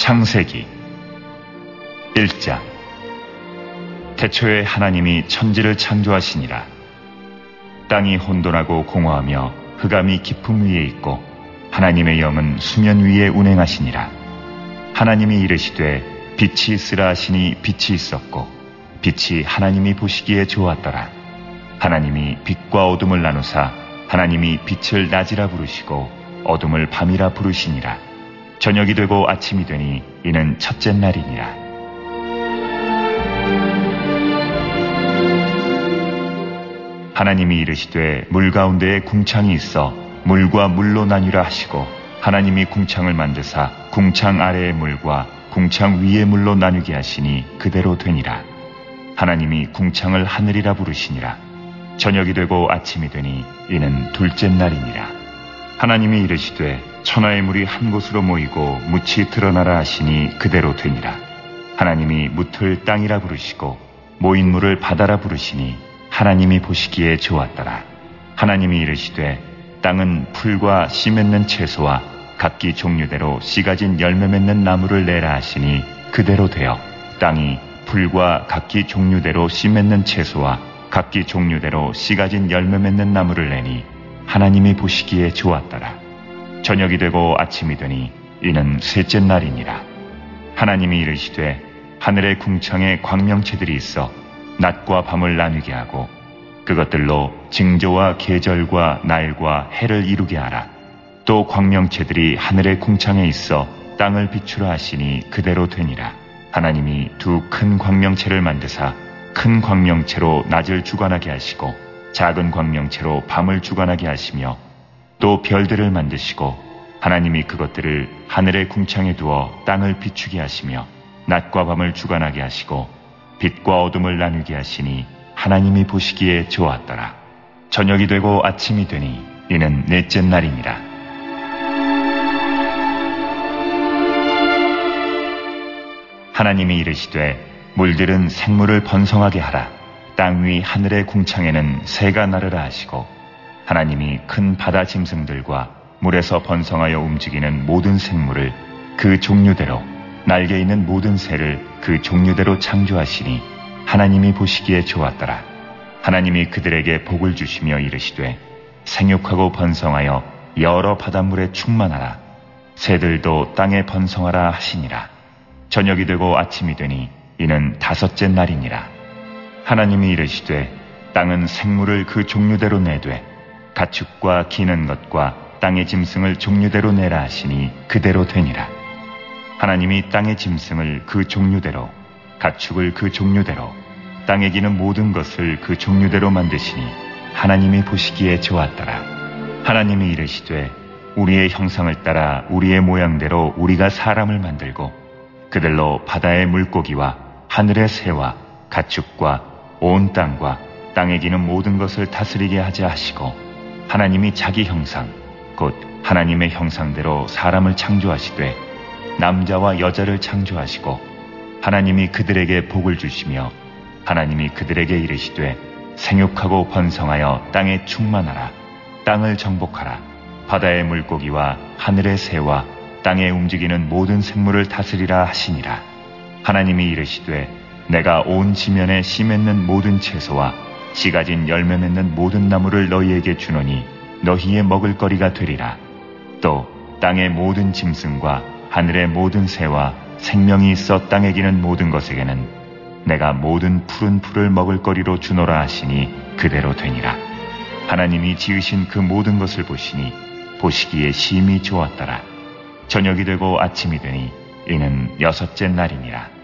창세기 1장. 태초에 하나님이 천지를 창조하시니라. 땅이 혼돈하고 공허하며 흑암이 깊음 위에 있고 하나님의 영은 수면 위에 운행하시니라. 하나님이 이르시되 빛이 있으라 하시니 빛이 있었고 빛이 하나님이 보시기에 좋았더라. 하나님이 빛과 어둠을 나누사 하나님이 빛을 낮이라 부르시고 어둠을 밤이라 부르시니라. 저녁이 되고 아침이 되니 이는 첫째 날이니라. 하나님이 이르시되 물 가운데에 궁창이 있어 물과 물로 나뉘라 하시고 하나님이 궁창을 만드사 궁창 아래의 물과 궁창 위의 물로 나누게 하시니 그대로 되니라. 하나님이 궁창을 하늘이라 부르시니라. 저녁이 되고 아침이 되니 이는 둘째 날이니라. 하나님이 이르시되 천하의 물이 한 곳으로 모이고 묻이 드러나라 하시니 그대로 되니라. 하나님이 묻을 땅이라 부르시고 모인 물을 바다라 부르시니 하나님이 보시기에 좋았더라. 하나님이 이르시되 땅은 풀과 씨 맺는 채소와 각기 종류대로 씨 가진 열매 맺는 나무를 내라 하시니 그대로 되어 땅이 풀과 각기 종류대로 씨 맺는 채소와 각기 종류대로 씨 가진 열매 맺는 나무를 내니 하나님이 보시기에 좋았더라. 저녁이 되고 아침이 되니 이는 셋째 날이니라. 하나님이 이르시되 하늘의 궁창에 광명체들이 있어 낮과 밤을 나누게 하고 그것들로 징조와 계절과 날과 해를 이루게 하라. 또 광명체들이 하늘의 궁창에 있어 땅을 비추라 하시니 그대로 되니라. 하나님이 두 큰 광명체를 만드사 큰 광명체로 낮을 주관하게 하시고 작은 광명체로 밤을 주관하게 하시며 또 별들을 만드시고 하나님이 그것들을 하늘의 궁창에 두어 땅을 비추게 하시며 낮과 밤을 주관하게 하시고 빛과 어둠을 나누게 하시니 하나님이 보시기에 좋았더라. 저녁이 되고 아침이 되니 이는 넷째 날이니라. 하나님이 이르시되 물들은 생물을 번성하게 하라. 땅 위 하늘의 궁창에는 새가 나르라 하시고 하나님이 큰 바다 짐승들과 물에서 번성하여 움직이는 모든 생물을 그 종류대로 날개 있는 모든 새를 그 종류대로 창조하시니 하나님이 보시기에 좋았더라. 하나님이 그들에게 복을 주시며 이르시되 생육하고 번성하여 여러 바닷물에 충만하라. 새들도 땅에 번성하라 하시니라. 저녁이 되고 아침이 되니 이는 다섯째 날이니라. 하나님이 이르시되 땅은 생물을 그 종류대로 내되 가축과 기는 것과 땅의 짐승을 종류대로 내라 하시니 그대로 되니라. 하나님이 땅의 짐승을 그 종류대로 가축을 그 종류대로 땅에 기는 모든 것을 그 종류대로 만드시니 하나님이 보시기에 좋았더라. 하나님이 이르시되 우리의 형상을 따라 우리의 모양대로 우리가 사람을 만들고 그들로 바다의 물고기와 하늘의 새와 가축과 온 땅과 땅에 기는 모든 것을 다스리게 하자 하시고 하나님이 자기 형상 곧 하나님의 형상대로 사람을 창조하시되 남자와 여자를 창조하시고 하나님이 그들에게 복을 주시며 하나님이 그들에게 이르시되 생육하고 번성하여 땅에 충만하라. 땅을 정복하라. 바다의 물고기와 하늘의 새와 땅에 움직이는 모든 생물을 다스리라 하시니라. 하나님이 이르시되 내가 온 지면에 씨 맺는 모든 채소와 씨 가진 열매 맺는 모든 나무를 너희에게 주노니 너희의 먹을거리가 되리라. 또 땅의 모든 짐승과 하늘의 모든 새와 생명이 있어 땅에 기는 모든 것에게는 내가 모든 푸른 풀을 먹을거리로 주노라 하시니 그대로 되니라. 하나님이 지으신 그 모든 것을 보시니 보시기에 심히 좋았더라. 저녁이 되고 아침이 되니 이는 여섯째 날이니라.